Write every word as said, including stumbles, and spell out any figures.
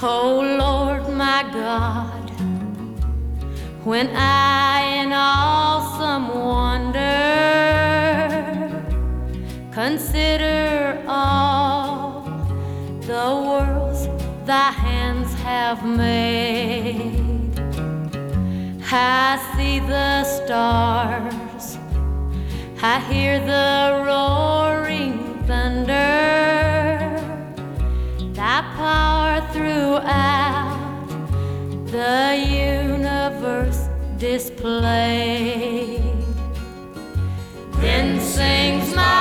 Oh Lord, my God, when I in awesome wonder consider all the worlds thy hands have made, I see the stars, I hear the roaring thunder, thy power throughout the universe displayed. Then sings my